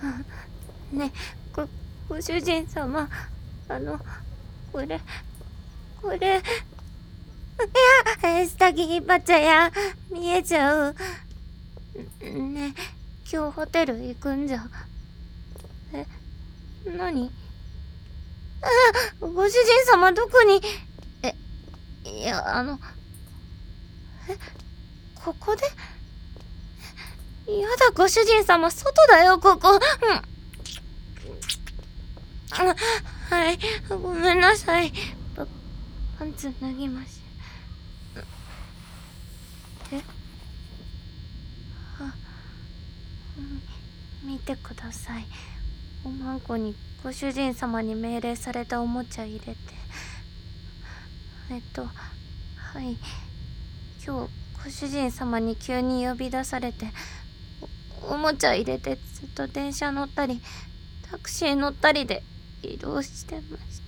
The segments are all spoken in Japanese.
ね、ご主人様、これ、いや、下着引っ張っちゃや、見えちゃう。ね、今日ホテル行くんじゃ。何？ご主人様どこに？いや、ここで？やだ、ご主人様、外だよ、ここ。はい、ごめんなさい。パンツ脱ぎまし。見てください。おまんこにご主人様に命令されたおもちゃ入れて。はい。今日、ご主人様に急に呼び出されて、おもちゃ入れてずっと電車乗ったり、タクシー乗ったりで移動してました。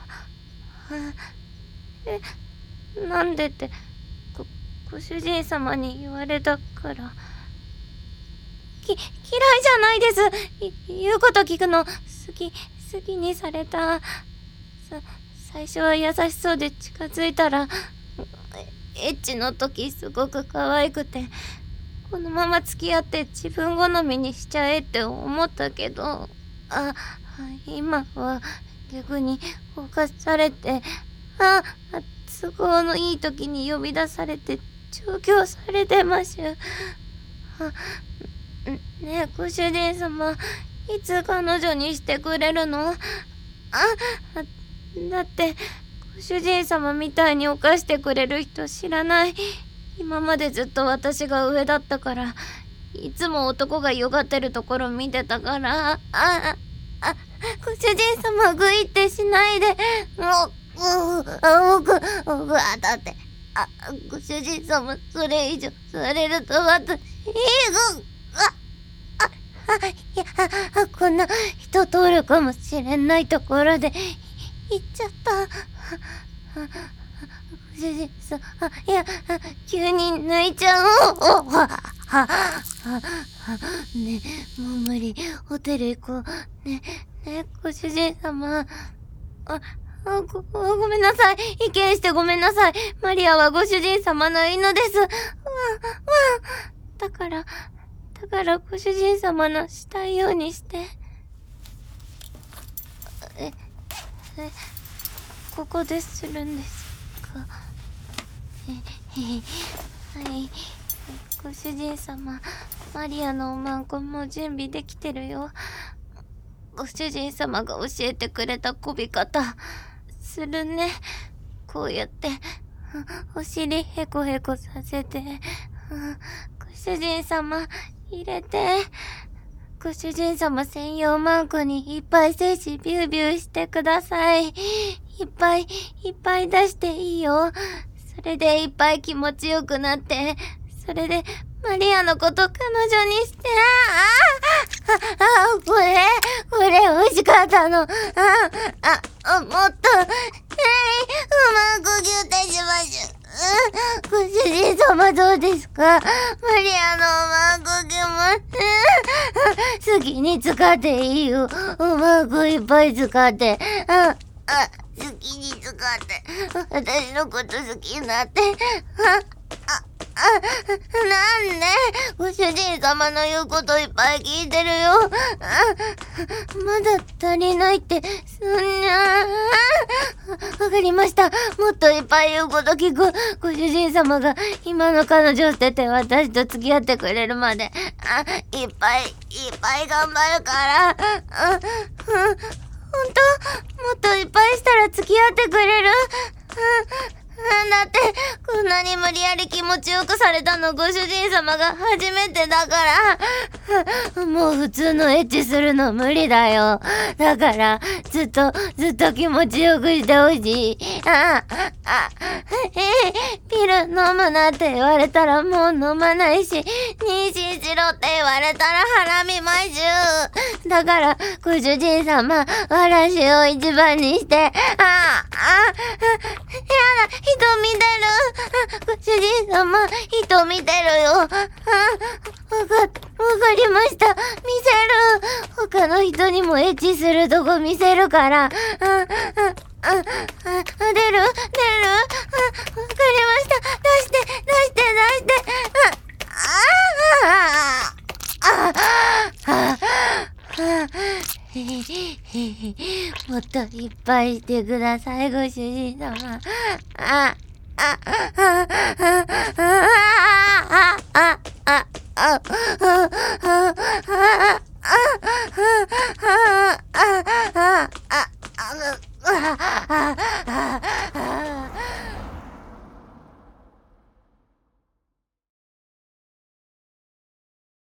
なんでって、ご主人様に言われたから。嫌いじゃないです。言うこと聞くの好きにされた。最初は優しそうで近づいたら、エッチの時すごく可愛くて、このまま付き合って自分好みにしちゃえって思ったけど、今は逆に犯されて、都合のいい時に呼び出されて調教されてましゅ。ねえ、ご主人様、いつ彼女にしてくれるの？だって、ご主人様みたいに犯してくれる人知らない。今までずっと私が上だったから、いつも男がよがってるところ見てたから、ご主人様グイってしないで。僕はだって、ご主人様それ以上されると私、いや、こんな人通るかもしれないところで行っちゃった。ご主人様、いや、急に泣いちゃう。ね、もう無理。ホテル行こう。ね、ご主人様。ごめんなさい。意見してごめんなさい。マリアはご主人様の犬です。だからご主人様のしたいようにして。ここでするんですか？はい。ご主人様、マリアのおまんこもう準備できてるよ。ご主人様が教えてくれたこび方、するね。こうやって、お尻へこへこさせて、ご主人様、入れて。ご主人様専用マンコにいっぱい精子ビュービューしてください。いっぱい出していいよ。それでいっぱい気持ちよくなって、それでマリアのこと彼女にして。これ美味しかったの。もっと、うまくぎゅってしましゅ。ご主人様どうですか？マリアのおまんこぎゅも、好きに使っていいよ。おまんこいっぱい使って。好きに使って。私のこと好きになって。なんで？ご主人様の言うこといっぱい聞いてるよ。まだ足りないって、そんな。わかりました。もっといっぱい言うこと聞く。ご主人様が今の彼女を捨てて私と付き合ってくれるまで、いっぱい頑張るから。ほんと？もっといっぱいしたら付き合ってくれる？だって、こんなに無理やり気持ちよくされたのご主人様が初めてだから。もう普通のエッチするの無理だよ。だから、ずっと気持ちよくしてほしい。ピル飲むなって言われたらもう飲まないし、妊娠しろって言われたらハラミましゅ。だから、ご主人様、わらしを一番にして。やだ、人見てる。ご主人様、人見てるよ。わかりました。見せる。 他の人にもエッチするとこ見せるから。出るわかりました。出して。もっといっぱいしてください、ご主人様。